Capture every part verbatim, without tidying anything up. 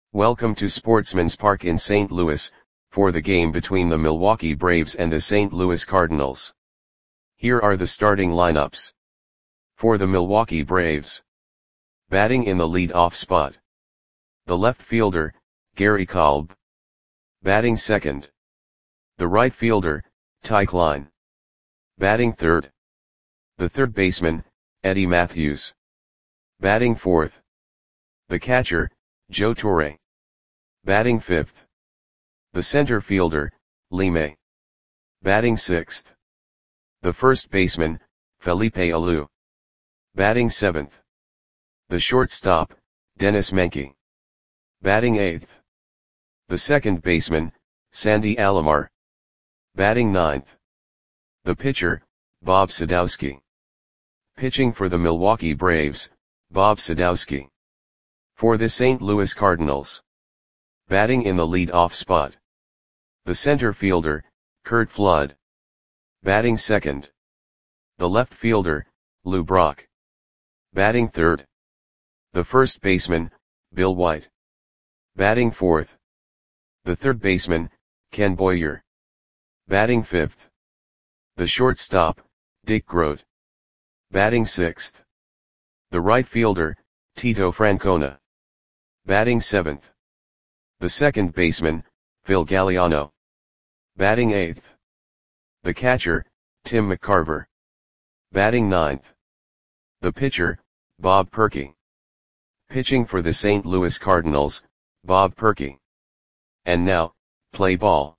Welcome to Sportsman's Park in Saint Louis, for the game between the Milwaukee Braves and the Saint Louis Cardinals. Here are the starting lineups. For the Milwaukee Braves. Batting in the lead-off spot. The left fielder, Gary Kolb. Batting second. The right fielder, Ty Klein. Batting third. The third baseman, Eddie Mathews. Batting fourth. The catcher, Joe Torre. Batting fifth. The center fielder, Lee May. Batting sixth. The first baseman, Felipe Alou. Batting seventh. The shortstop, Dennis Menke. Batting eighth. The second baseman, Sandy Alomar. Batting ninth. The pitcher, Bob Sadowski. Pitching for the Milwaukee Braves, Bob Sadowski. For the Saint Louis Cardinals. Batting in the lead-off spot. The center fielder, Curt Flood. Batting second. The left fielder, Lou Brock. Batting third. The first baseman, Bill White. Batting fourth. The third baseman, Ken Boyer. Batting fifth. The shortstop, Dick Groat. Batting sixth. The right fielder, Tito Francona. Batting seventh. The second baseman, Phil Galliano. Batting eighth. The catcher, Tim McCarver. Batting ninth. The pitcher, Bob Perky. Pitching for the Saint Louis Cardinals, Bob Perky. And now, play ball.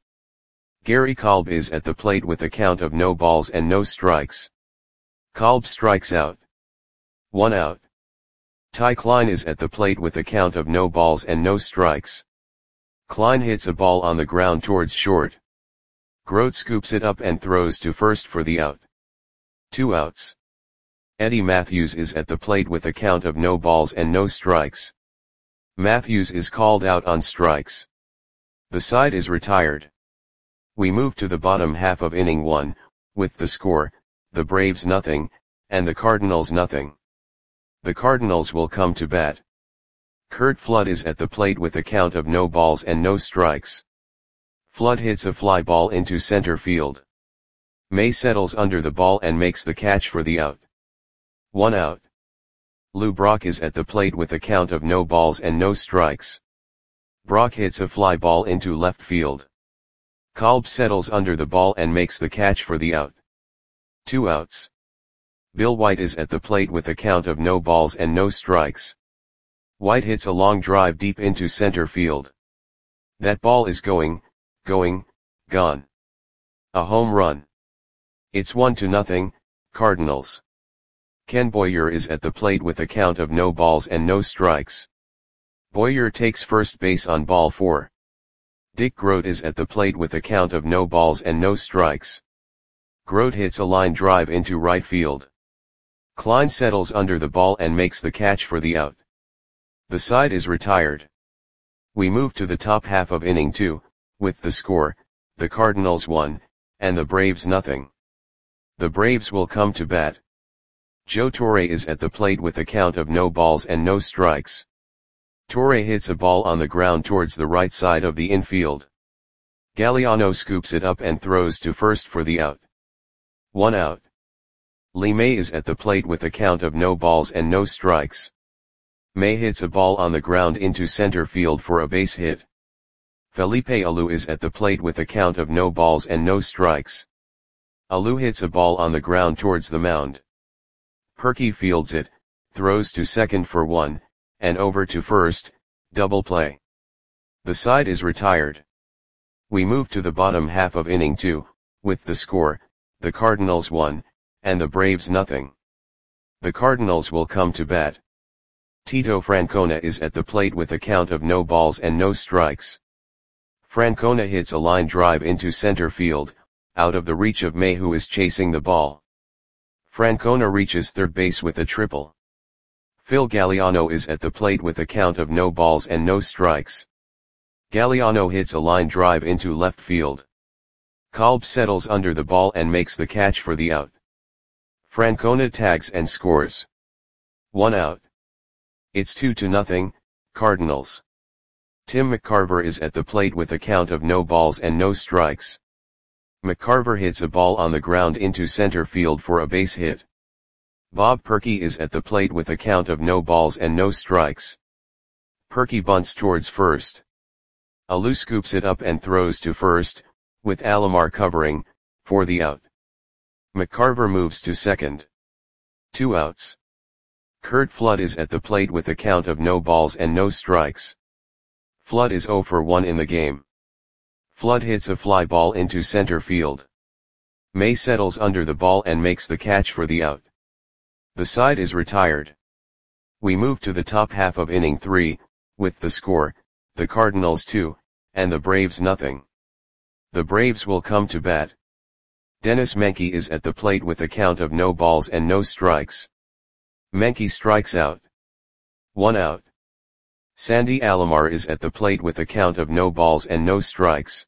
Gary Kolb is at the plate with a count of no balls and no strikes. Kolb strikes out. One out. Ty Klein is at the plate with a count of no balls and no strikes. Klein hits a ball on the ground towards short. Groat scoops it up and throws to first for the out. Two outs. Eddie Mathews is at the plate with a count of no balls and no strikes. Mathews is called out on strikes. The side is retired. We move to the bottom half of inning one, with the score, the Braves nothing, and the Cardinals nothing. The Cardinals will come to bat. Curt Flood is at the plate with a count of no balls and no strikes. Flood hits a fly ball into center field. May settles under the ball and makes the catch for the out. One out. Lou Brock is at the plate with a count of no balls and no strikes. Brock hits a fly ball into left field. Kolb settles under the ball and makes the catch for the out. Two outs. Bill White is at the plate with a count of no balls and no strikes. White hits a long drive deep into center field. That ball is going, going, gone. A home run. It's one to nothing, Cardinals. Ken Boyer is at the plate with a count of no balls and no strikes. Boyer takes first base on ball four. Dick Groat is at the plate with a count of no balls and no strikes. Groat hits a line drive into right field. Klein settles under the ball and makes the catch for the out. The side is retired. We move to the top half of inning two, with the score, the Cardinals one, and the Braves nothing. The Braves will come to bat. Joe Torre is at the plate with a count of no balls and no strikes. Torre hits a ball on the ground towards the right side of the infield. Galliano scoops it up and throws to first for the out. One out. Lee May is at the plate with a count of no balls and no strikes. May hits a ball on the ground into center field for a base hit. Felipe Alou is at the plate with a count of no balls and no strikes. Alou hits a ball on the ground towards the mound. Perky fields it, throws to second for one, and over to first, double play. The side is retired. We move to the bottom half of inning two, with the score, the Cardinals one, and the Braves nothing. The Cardinals will come to bat. Tito Francona is at the plate with a count of no balls and no strikes. Francona hits a line drive into center field, out of the reach of May, who is chasing the ball. Francona reaches third base with a triple. Phil Galliano is at the plate with a count of no balls and no strikes. Galliano hits a line drive into left field. Kolb settles under the ball and makes the catch for the out. Francona tags and scores. One out. It's two to nothing, Cardinals. Tim McCarver is at the plate with a count of no balls and no strikes. McCarver hits a ball on the ground into center field for a base hit. Bob Perky is at the plate with a count of no balls and no strikes. Perky bunts towards first. Alou scoops it up and throws to first, with Alomar covering, for the out. McCarver moves to second. Two outs. Curt Flood is at the plate with a count of no balls and no strikes. Flood is oh for one in the game. Flood hits a fly ball into center field. May settles under the ball and makes the catch for the out. The side is retired. We move to the top half of inning three, with the score, the Cardinals two, and the Braves nothing. The Braves will come to bat. Dennis Menke is at the plate with a count of no balls and no strikes. Menke strikes out. One out. Sandy Alomar is at the plate with a count of no balls and no strikes.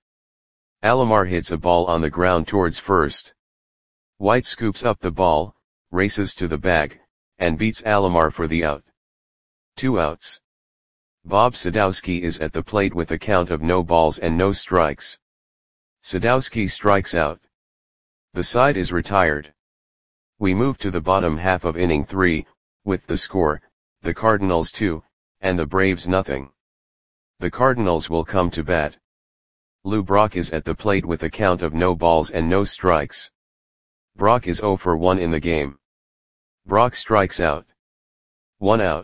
Alomar hits a ball on the ground towards first. White scoops up the ball, races to the bag, and beats Alomar for the out. Two outs. Bob Sadowski is at the plate with a count of no balls and no strikes. Sadowski strikes out. The side is retired. We move to the bottom half of inning three, with the score, the Cardinals two, and the Braves nothing. The Cardinals will come to bat. Lou Brock is at the plate with a count of no balls and no strikes. Brock is oh for one in the game. Brock strikes out. One out.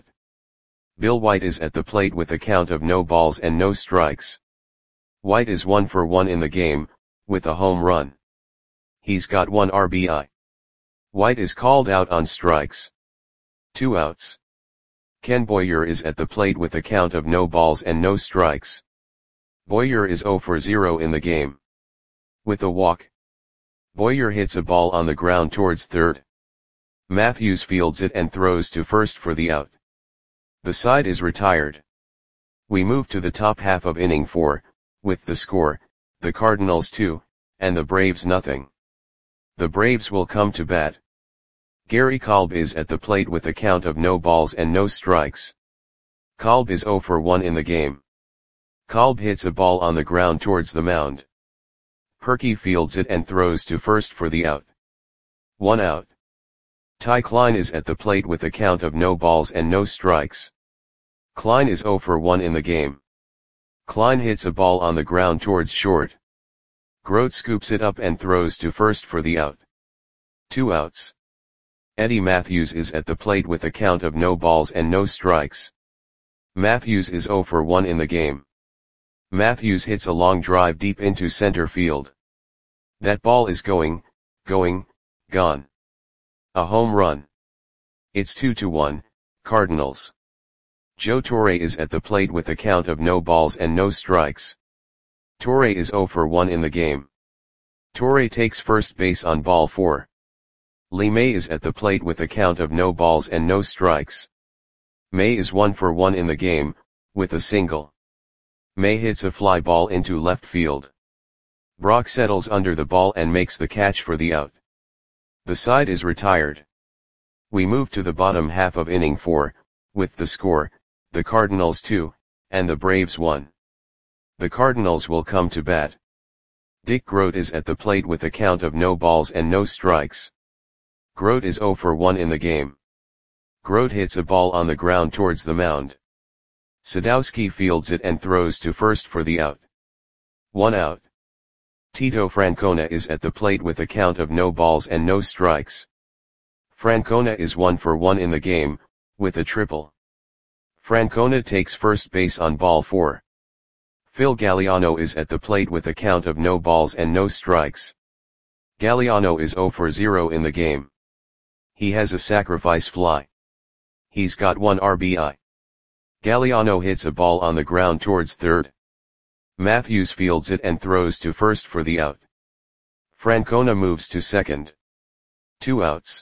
Bill White is at the plate with a count of no balls and no strikes. White is one for one in the game, with a home run. He's got one R B I. White is called out on strikes. Two outs. Ken Boyer is at the plate with a count of no balls and no strikes. Boyer is oh for zero in the game. With a walk. Boyer hits a ball on the ground towards third. Matthews fields it and throws to first for the out. The side is retired. We move to the top half of inning four, with the score, the Cardinals two, and the Braves nothing. The Braves will come to bat. Gary Kolb is at the plate with a count of no balls and no strikes. Kolb is oh for one in the game. Kolb hits a ball on the ground towards the mound. Perky fields it and throws to first for the out. One out. Ty Klein is at the plate with a count of no balls and no strikes. Klein is oh for one in the game. Klein hits a ball on the ground towards short. Grote scoops it up and throws to first for the out. Two outs. Eddie Matthews is at the plate with a count of no balls and no strikes. Matthews is oh for one in the game. Matthews hits a long drive deep into center field. That ball is going, going, gone. A home run. It's two to one, Cardinals. Joe Torre is at the plate with a count of no balls and no strikes. Torre is oh for one in the game. Torre takes first base on ball four. Lee May is at the plate with a count of no balls and no strikes. May is one for one in the game, with a single. May hits a fly ball into left field. Brock settles under the ball and makes the catch for the out. The side is retired. We move to the bottom half of inning four, with the score, the Cardinals two, and the Braves one. The Cardinals will come to bat. Dick Grote is at the plate with a count of no balls and no strikes. Grote is oh for one in the game. Grote hits a ball on the ground towards the mound. Sadowski fields it and throws to first for the out. One out. Tito Francona is at the plate with a count of no balls and no strikes. Francona is one for one in the game, with a triple. Francona takes first base on ball four. Phil Galliano is at the plate with a count of no balls and no strikes. Galliano is oh for zero in the game. He has a sacrifice fly. He's got one R B I. Galliano hits a ball on the ground towards third. Matthews fields it and throws to first for the out. Francona moves to second. Two outs.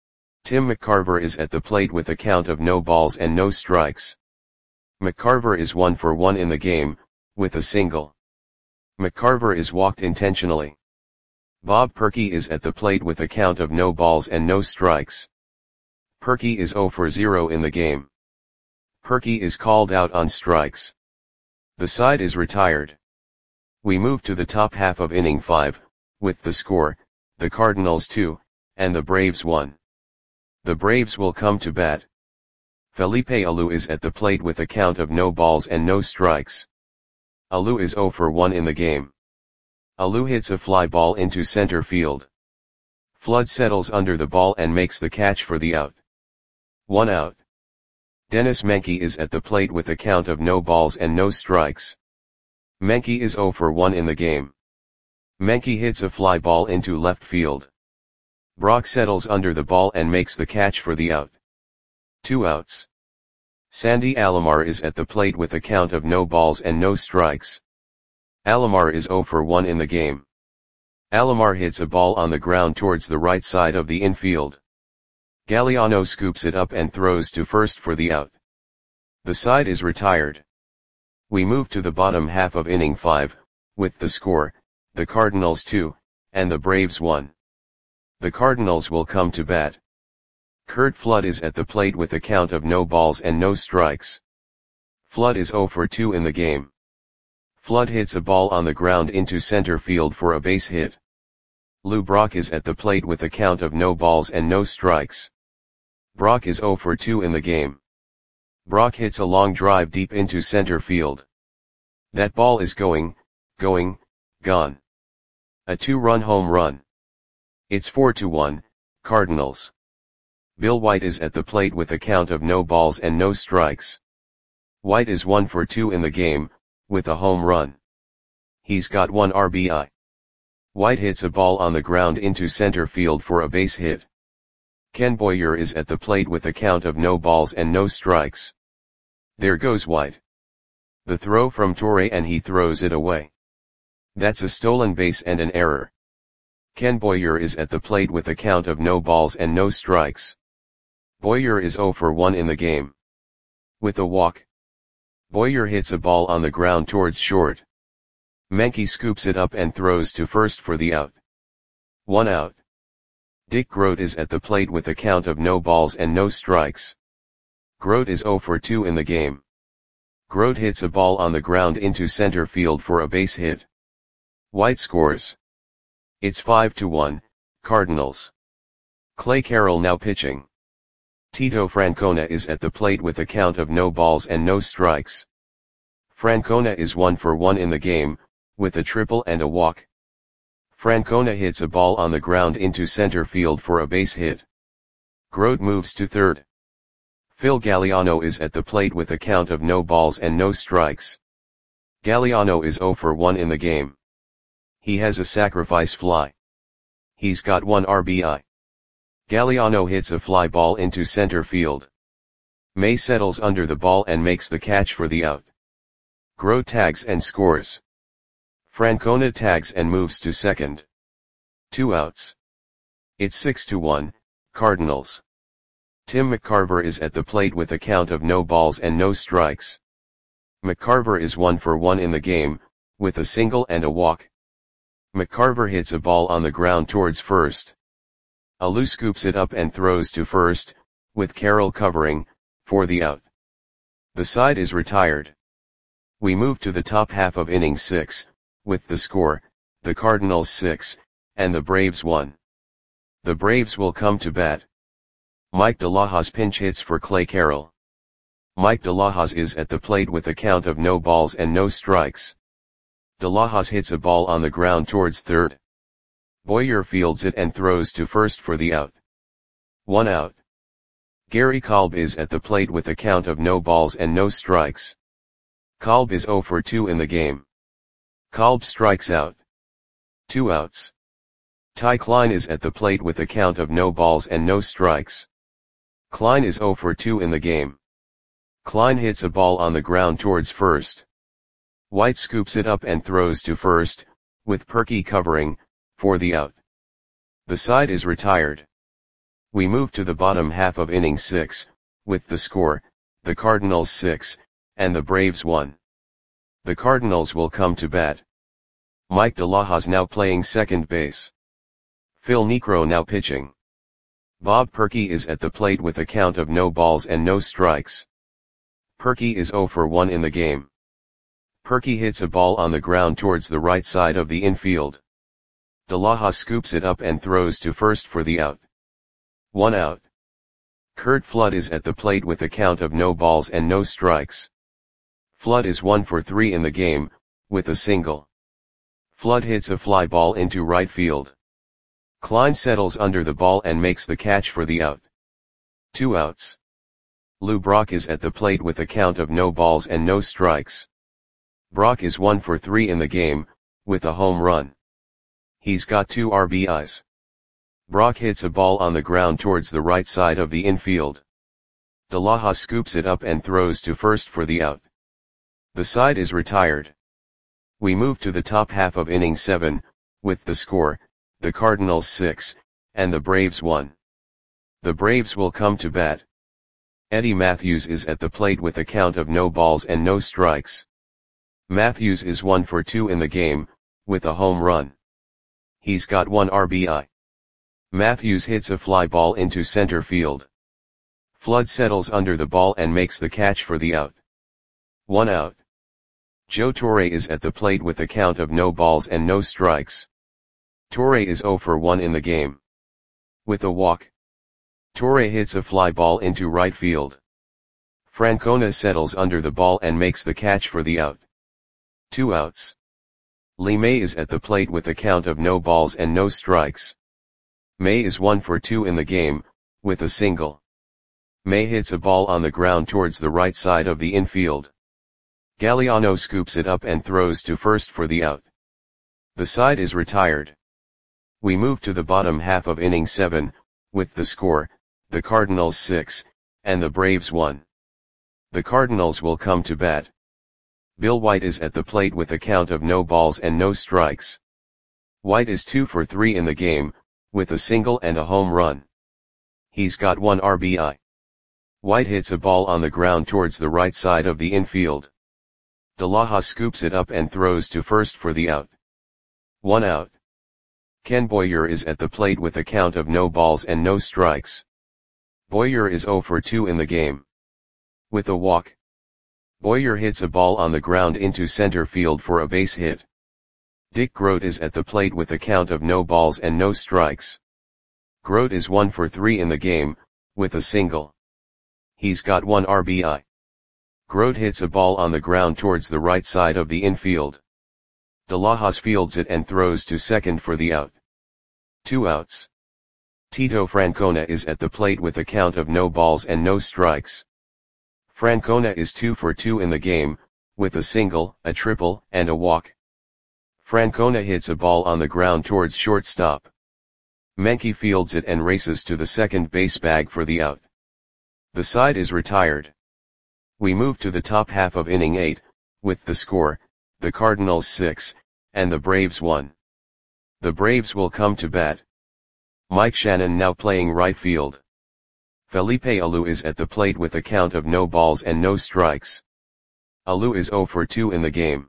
Tim McCarver is at the plate with a count of no balls and no strikes. McCarver is one for one in the game, with a single. McCarver is walked intentionally. Bob Perky is at the plate with a count of no balls and no strikes. Perky is oh for zero in the game. Perky is called out on strikes. The side is retired. We move to the top half of inning five, with the score, the Cardinals two, and the Braves one. The Braves will come to bat. Felipe Alou is at the plate with a count of no balls and no strikes. Alou is zero for one in the game. Alou hits a fly ball into center field. Flood settles under the ball and makes the catch for the out. One out. Dennis Menke is at the plate with a count of no balls and no strikes. Menke is zero for one in the game. Menke hits a fly ball into left field. Brock settles under the ball and makes the catch for the out. Two outs. Sandy Alomar is at the plate with a count of no balls and no strikes. Alomar is zero for one in the game. Alomar hits a ball on the ground towards the right side of the infield. Galliano scoops it up and throws to first for the out. The side is retired. We move to the bottom half of inning five, with the score, the Cardinals two, and the Braves one. The Cardinals will come to bat. Curt Flood is at the plate with a count of no balls and no strikes. Flood is zero for two in the game. Flood hits a ball on the ground into center field for a base hit. Lou Brock is at the plate with a count of no balls and no strikes. Brock is zero for two in the game. Brock hits a long drive deep into center field. That ball is going, going, gone. A two-run home run. It's four to one, Cardinals. Bill White is at the plate with a count of no balls and no strikes. White is one for two in the game, with a home run. He's got one R B I. White hits a ball on the ground into center field for a base hit. Ken Boyer is at the plate with a count of no balls and no strikes. There goes White. The throw from Torre and he throws it away. That's a stolen base and an error. Ken Boyer is at the plate with a count of no balls and no strikes. Boyer is zero for one in the game. With a walk. Boyer hits a ball on the ground towards short. Menke scoops it up and throws to first for the out. One out. Dick Groat is at the plate with a count of no balls and no strikes. Groat is zero for two in the game. Groat hits a ball on the ground into center field for a base hit. White scores. It's five to one, Cardinals. Clay Carroll now pitching. Tito Francona is at the plate with a count of no balls and no strikes. Francona is one for one in the game, with a triple and a walk. Francona hits a ball on the ground into center field for a base hit. Groat moves to third. Phil Galliano is at the plate with a count of no balls and no strikes. Galliano is zero for one in the game. He has a sacrifice fly. He's got one R B I. Galliano hits a fly ball into center field. May settles under the ball and makes the catch for the out. Groat tags and scores. Francona tags and moves to second. Two outs. It's six to one, Cardinals. Tim McCarver is at the plate with a count of no balls and no strikes. McCarver is one for one in the game, with a single and a walk. McCarver hits a ball on the ground towards first. Alou scoops it up and throws to first, with Carroll covering, for the out. The side is retired. We move to the top half of inning six, with the score, the Cardinals six, and the Braves one. The Braves will come to bat. Mike DeLahoz pinch hits for Clay Carroll. Mike DeLahoz is at the plate with a count of no balls and no strikes. DeLahoz hits a ball on the ground towards third. Boyer fields it and throws to first for the out. One out. Gary Kolb is at the plate with a count of no balls and no strikes. Kolb is zero for two in the game. Kolb strikes out. Two outs. Ty Klein is at the plate with a count of no balls and no strikes. Klein is zero for two in the game. Klein hits a ball on the ground towards first. White scoops it up and throws to first, with Perky covering, for the out. The side is retired. We move to the bottom half of inning six, with the score, the Cardinals six, and the Braves one. The Cardinals will come to bat. Mike DeLahoz now playing second base. Phil Niekro now pitching. Bob Perky is at the plate with a count of no balls and no strikes. Perky is zero for one in the game. Perky hits a ball on the ground towards the right side of the infield. De Laja scoops it up and throws to first for the out. One out. Curt Flood is at the plate with a count of no balls and no strikes. Flood is one for three in the game, with a single. Flood hits a fly ball into right field. Klein settles under the ball and makes the catch for the out. Two outs. Lou Brock is at the plate with a count of no balls and no strikes. Brock is one for three in the game, with a home run. He's got two R B Is. Brock hits a ball on the ground towards the right side of the infield. De Laja scoops it up and throws to first for the out. The side is retired. We move to the top half of inning seven, with the score, the Cardinals six, and the Braves one. The Braves will come to bat. Eddie Matthews is at the plate with a count of no balls and no strikes. Matthews is one for two in the game, with a home run. He's got one R B I. Matthews hits a fly ball into center field. Flood settles under the ball and makes the catch for the out. One out. Joe Torre is at the plate with a count of no balls and no strikes. Torre is zero for one in the game. With a walk. Torre hits a fly ball into right field. Francona settles under the ball and makes the catch for the out. Two outs. Lee May is at the plate with a count of no balls and no strikes. May is one for two in the game, with a single. May hits a ball on the ground towards the right side of the infield. Galliano scoops it up and throws to first for the out. The side is retired. We move to the bottom half of inning seven, with the score, the Cardinals six, and the Braves one. The Cardinals will come to bat. Bill White is at the plate with a count of no balls and no strikes. White is two for three in the game, with a single and a home run. He's got one R B I. White hits a ball on the ground towards the right side of the infield. De Laja scoops it up and throws to first for the out. One out. Ken Boyer is at the plate with a count of no balls and no strikes. Boyer is zero for two in the game. With a walk. Boyer hits a ball on the ground into center field for a base hit. Dick Grote is at the plate with a count of no balls and no strikes. Grote is one for three in the game, with a single. He's got one R B I. Grote hits a ball on the ground towards the right side of the infield. De Lajas fields it and throws to second for the out. Two outs. Tito Francona is at the plate with a count of no balls and no strikes. Francona is two for two in the game, with a single, a triple, and a walk. Francona hits a ball on the ground towards shortstop. Menke fields it and races to the second base bag for the out. The side is retired. We move to the top half of inning eight, with the score, the Cardinals six, and the Braves one. The Braves will come to bat. Mike Shannon now playing right field. Felipe Alou is at the plate with a count of no balls and no strikes. Alou is zero for two in the game.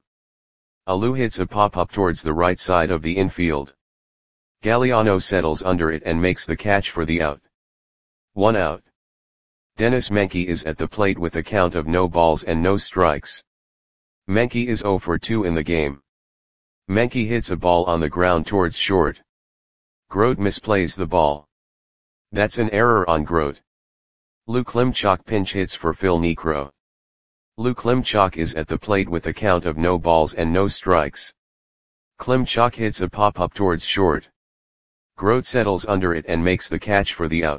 Alou hits a pop-up towards the right side of the infield. Galliano settles under it and makes the catch for the out. One out. Dennis Menke is at the plate with a count of no balls and no strikes. Menke is zero for two in the game. Menke hits a ball on the ground towards short. Grote misplays the ball. That's an error on Grote. Lou Klimchak pinch hits for Phil Niekro. Lou Klimchak is at the plate with a count of no balls and no strikes. Klimchak hits a pop-up towards short. Grote settles under it and makes the catch for the out.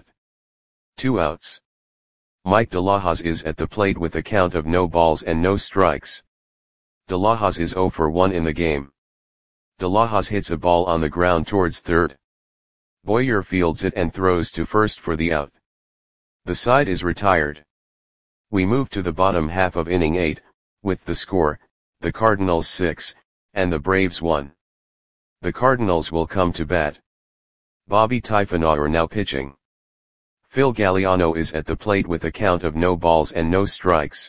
Two outs. Mike De Lajas is at the plate with a count of no balls and no strikes. De Lajas is zero for one in the game. De Lajas hits a ball on the ground towards third. Boyer fields it and throws to first for the out. The side is retired. We move to the bottom half of inning eight, with the score, the Cardinals six, and the Braves one. The Cardinals will come to bat. Bobby Typhonauer now pitching. Phil Galliano is at the plate with a count of no balls and no strikes.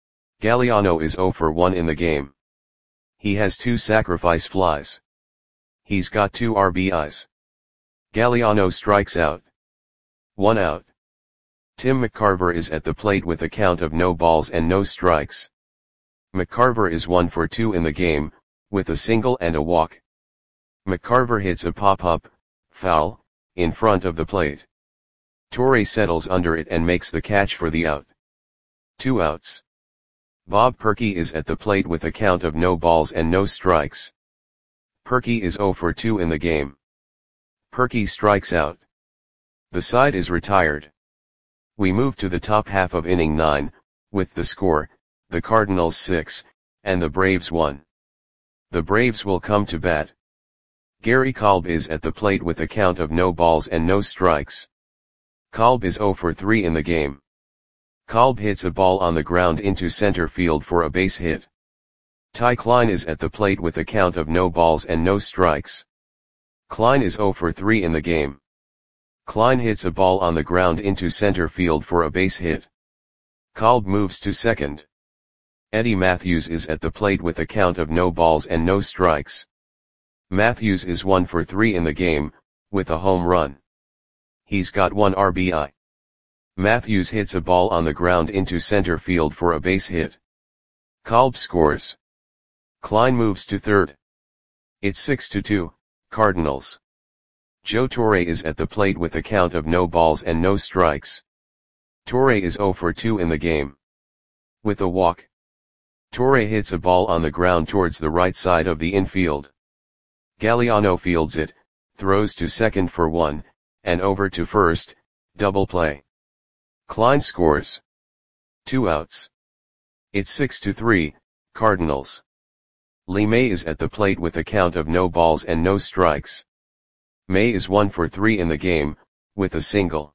Galliano is zero for one in the game. He has two sacrifice flies. He's got two R B Is. Galliano strikes out. One out. Tim McCarver is at the plate with a count of no balls and no strikes. McCarver is one for two in the game, with a single and a walk. McCarver hits a pop-up, foul, in front of the plate. Torre settles under it and makes the catch for the out. Two outs. Bob Purkey is at the plate with a count of no balls and no strikes. Purkey is zero for two in the game. Purkey strikes out. The side is retired. We move to the top half of inning nine, with the score, the Cardinals six, and the Braves one. The Braves will come to bat. Gary Kolb is at the plate with a count of no balls and no strikes. Kolb is zero for three in the game. Kolb hits a ball on the ground into center field for a base hit. Ty Klein is at the plate with a count of no balls and no strikes. Klein is zero for three in the game. Klein hits a ball on the ground into center field for a base hit. Kolb moves to second. Eddie Matthews is at the plate with a count of no balls and no strikes. Matthews is one for three in the game, with a home run. He's got one R B I. Matthews hits a ball on the ground into center field for a base hit. Kolb scores. Klein moves to third. It's six to two, Cardinals. Joe Torre is at the plate with a count of no balls and no strikes. Torre is zero for two in the game. With a walk. Torre hits a ball on the ground towards the right side of the infield. Galliano fields it, throws to second for one, and over to first, double play. Klein scores. Two outs. It's six to three, Cardinals. Lee May is at the plate with a count of no balls and no strikes. May is one for three in the game, with a single.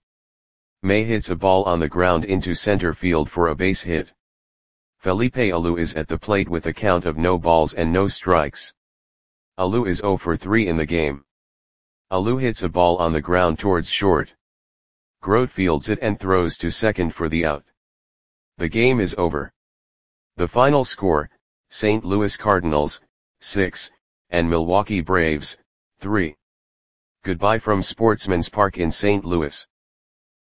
May hits a ball on the ground into center field for a base hit. Felipe Alou is at the plate with a count of no balls and no strikes. Alou is zero for three in the game. Alou hits a ball on the ground towards short. Grote fields it and throws to second for the out. The game is over. The final score, Saint Louis Cardinals, six, and Milwaukee Braves, three. Goodbye from Sportsman's Park in Saint Louis.